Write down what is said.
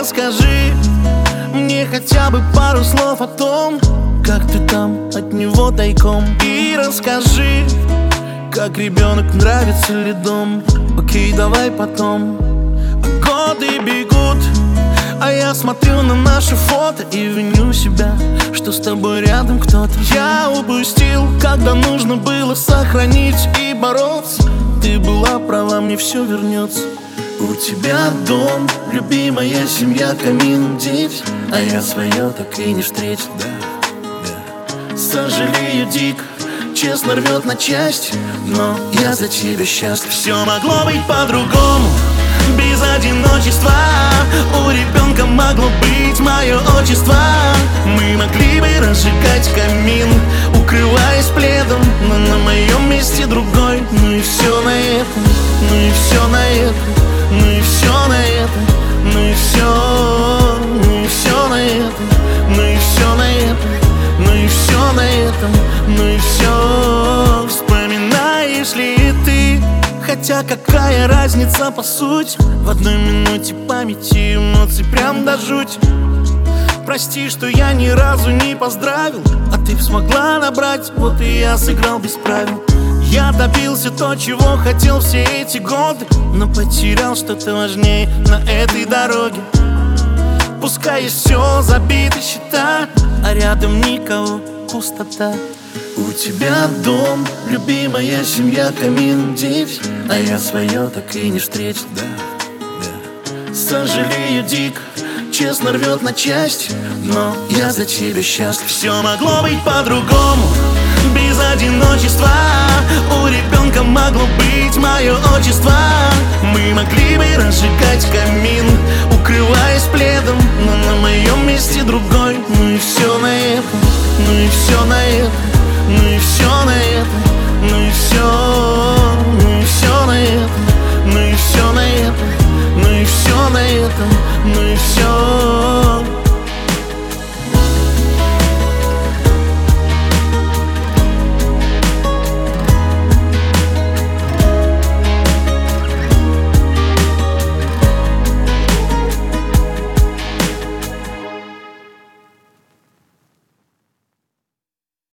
расскажи мне хотя бы пару слов о том, как ты там от него тайком. И расскажи, как ребенок, нравится ли дом. Окей, давай потом. А годы бегут, а я смотрю на наши фото и виню себя, что с тобой рядом кто-то. Я упустил, когда нужно было сохранить и бороться. Ты была права, мне все вернется. У тебя дом, любимая семья, камин, дети, а я свое так и не встретил, да. Сожалею дико, честно рвет на части, но я за тебя счастлив. Все могло быть по-другому, без одиночества. У ребенка могло быть мое отчество. Мы могли бы разжигать камин, укрываясь пледом, но на моем месте другой. Ну и все на этом, ну и все на этом, ну и все на этом, ну и все, ну и все на этом, ну и все на этом, ну и все на этом, ну и все. Вспоминаешь ли ты? Хотя какая разница по сути? В одной минуте памяти эмоций прям до жуть. Прости, что я ни разу не поздравил, а ты смогла набрать, вот и я сыграл без правил. Я добился то, чего хотел все эти годы, но потерял что-то важнее на этой дороге. Пускай все забиты счета, а рядом никого, пустота. У тебя дом, любимая семья, камин, дети, а я свое так и не встретил, да. Сожалею дико, честно рвет на части, но я за тебя счастлив. Все могло быть по-другому, без одиночества. У ребенка могло быть мое отчество. Мы могли бы разжигать камин, укрываясь пледом, но на моем месте другой. Ну и все на этом, ну и все на этом, ну и все на этом, ну и все, ну и все на этом, ну и все на этом, ну и все на этом, ну и все.